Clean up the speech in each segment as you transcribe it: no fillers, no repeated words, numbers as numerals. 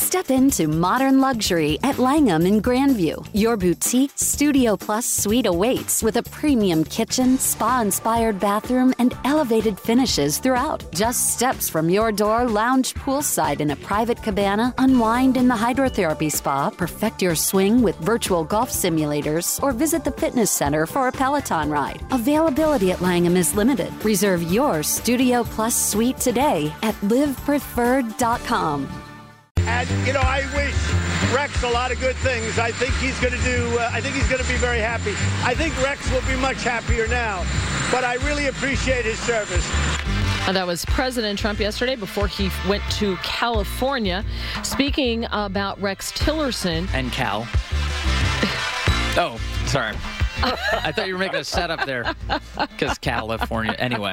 Step into modern luxury at Langham in Grandview. Your boutique Studio Plus suite awaits with a premium kitchen, spa-inspired bathroom, and elevated finishes throughout. Just steps from your door, lounge poolside in a private cabana, unwind in the hydrotherapy spa, perfect your swing with virtual golf simulators, or visit the fitness center for a Peloton ride. Availability at Langham is limited. Reserve your Studio Plus suite today at livepreferred.com. And, I wish Rex a lot of good things. I think he's going to be very happy. I think Rex will be much happier now. But I really appreciate his service. That was President Trump yesterday before he went to California, speaking about Rex Tillerson. And Cal. Oh, sorry. I thought you were making a setup there because California. Anyway.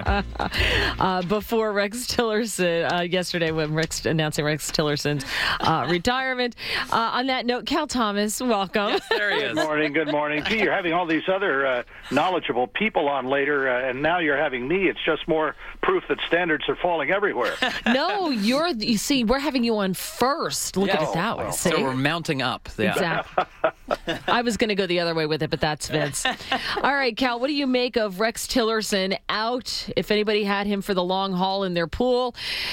Before Rex Tillerson, yesterday when announcing Rex Tillerson's retirement. On that note, Cal Thomas, welcome. Yes, there he is. Good morning. Gee, you're having all these other knowledgeable people on later, and now you're having me. It's just more proof that standards are falling everywhere. No, you see, we're having you on first. Look at it that way. So we're mounting up. Yeah. Exactly. I was going to go the other way with it, but that's Vince. All right, Cal, what do you make of Rex Tillerson out? If anybody had him for the long haul in their pool,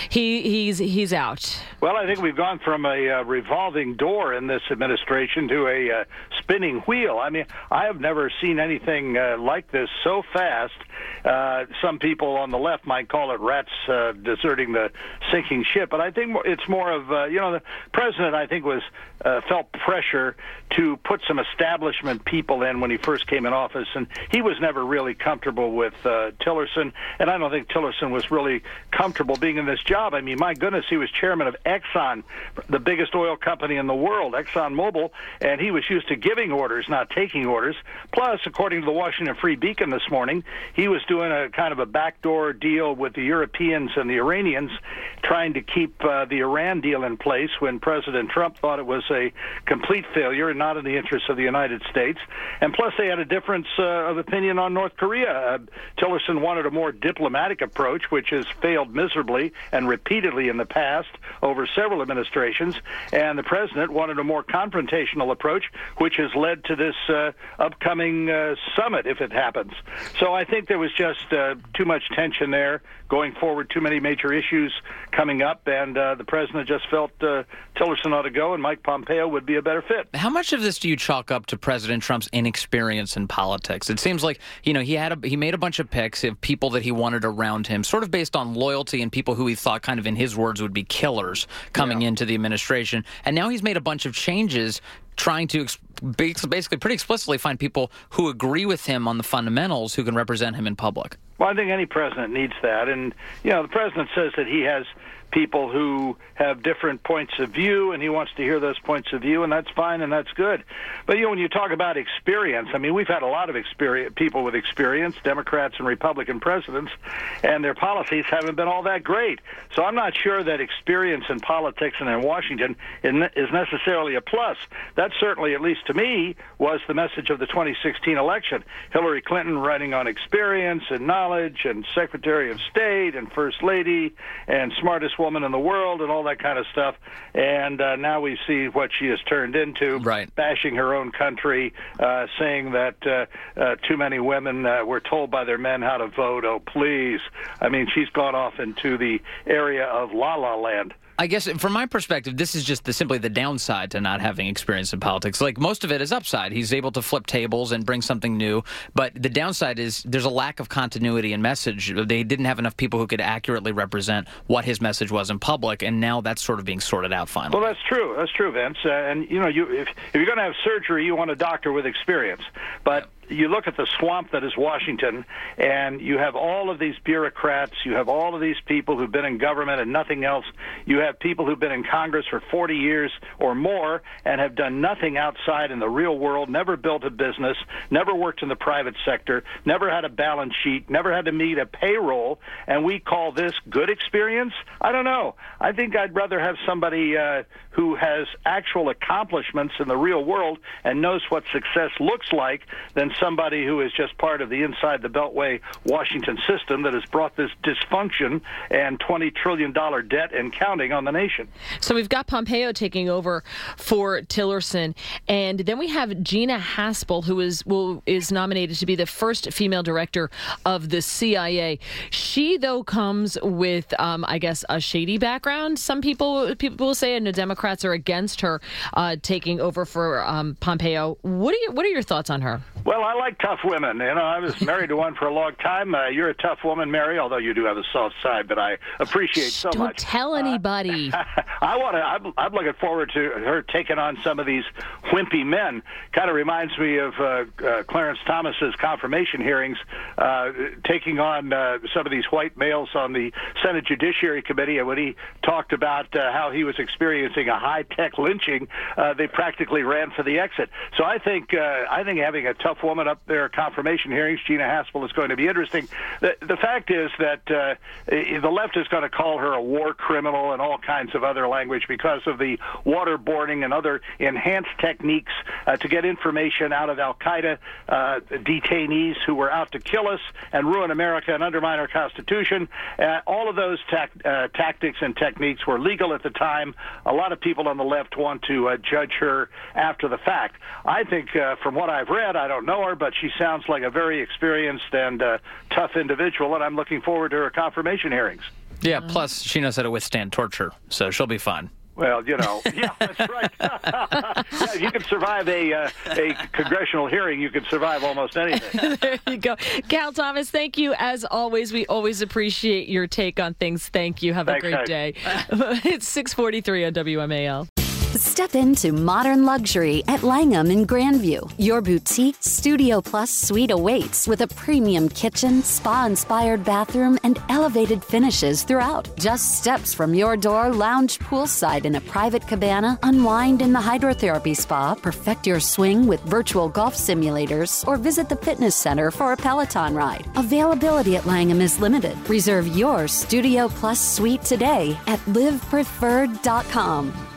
he's out. Well, I think we've gone from a revolving door in this administration to a spinning wheel. I mean, I have never seen anything like this so fast. Some people on the left might call it rats deserting the sinking ship, but I think it's more of, the president, I think, felt pressure to put some establishment people in when he first came in office, and he was never really comfortable with Tillerson, and I don't think Tillerson was really comfortable being in this job. I mean, my goodness, he was chairman of Exxon, the biggest oil company in the world, ExxonMobil, and he was used to giving orders, not taking orders. Plus, according to the Washington Free Beacon this morning, he was doing a kind of a backdoor deal with the Europeans and the Iranians, trying to keep the Iran deal in place when President Trump thought it was a complete failure and not in the interests of the United States. And plus, they had a difference of opinion on North Korea. Tillerson wanted a more diplomatic approach, which has failed miserably and repeatedly in the past over several administrations. And the president wanted a more confrontational approach, which has led to this upcoming summit, if it happens. So I think there was just too much tension there going forward, too many major issues coming up, and the president just felt Tillerson ought to go and Mike Pompeo would be a better fit. How much of this do you chalk up to President Trump's inexperience in politics? It seems like, he made a bunch of picks of people that he wanted around him, sort of based on loyalty and people who he thought, kind of in his words, would be killers coming into the administration. And now he's made a bunch of changes trying to basically pretty explicitly find people who agree with him on the fundamentals who can represent him in public. Well, I think any president needs that. And, the president says that he has people who have different points of view, and he wants to hear those points of view, and that's fine and that's good. But, when you talk about experience, I mean, we've had a lot of people with experience, Democrats and Republican presidents, and their policies haven't been all that great. So I'm not sure that experience in politics and in Washington is necessarily a plus. That certainly, at least to me, was the message of the 2016 election. Hillary Clinton running on experience and knowledge and Secretary of State and First Lady and smartest woman in the world and all that kind of stuff. And now we see what she has turned into, bashing her own country, saying that too many women were told by their men how to vote. Oh, please. I mean, she's gone off into the area of la-la land. I guess from my perspective, this is just simply the downside to not having experience in politics. Like, most of it is upside. He's able to flip tables and bring something new. But the downside is there's a lack of continuity in message. They didn't have enough people who could accurately represent what his message was in public, and now that's sort of being sorted out finally. Well, that's true. That's true, Vince. And, if you're going to have surgery, you want a doctor with experience. But you look at the swamp that is Washington, and you have all of these bureaucrats, you have all of these people who've been in government and nothing else. You have people who've been in Congress for 40 years or more and have done nothing outside in the real world, never built a business, never worked in the private sector, never had a balance sheet, never had to meet a payroll, and we call this good experience? I don't know. I think I'd rather have somebody who has actual accomplishments in the real world and knows what success looks like than somebody who is just part of the inside the Beltway Washington system that has brought this dysfunction and $20 trillion debt and counting on the nation. So we've got Pompeo taking over for Tillerson, and then we have Gina Haspel, who is nominated to be the first female director of the CIA. She, though, comes with, I guess, a shady background. Some people will say, and the Democrats are against her taking over for Pompeo. What are your thoughts on her? Well, I like tough women. I was married to one for a long time. You're a tough woman, Mary, although you do have a soft side, but I appreciate so much. Don't tell anybody. I'm looking forward to her taking on some of these wimpy men. Kind of reminds me of Clarence Thomas's confirmation hearings, taking on some of these white males on the Senate Judiciary Committee, and when he talked about how he was experiencing a high-tech lynching, they practically ran for the exit. So I think having a tough woman up there at confirmation hearings, Gina Haspel, is going to be interesting. The fact is that the left is going to call her a war criminal and all kinds of other language because of the waterboarding and other enhanced techniques to get information out of al-Qaeda detainees who were out to kill us and ruin America and undermine our Constitution. All of those tactics and techniques were legal at the time. A lot of people on the left want to judge her after the fact. I think from what I've read, I don't know her, but she sounds like a very experienced and tough individual, and I'm looking forward to her confirmation hearings. Yeah, plus she knows how to withstand torture, so she'll be fine. Well, yeah, that's right. If you can survive a congressional hearing, you can survive almost anything. There you go. Cal Thomas, thank you. As always, we always appreciate your take on things. Thank you. Have a great day. It's 6:43 on WMAL. Step into modern luxury at Langham in Grandview. Your boutique Studio Plus suite awaits with a premium kitchen, spa-inspired bathroom, and elevated finishes throughout. Just steps from your door, lounge poolside in a private cabana, unwind in the hydrotherapy spa, perfect your swing with virtual golf simulators, or visit the fitness center for a Peloton ride. Availability at Langham is limited. Reserve your Studio Plus suite today at livepreferred.com.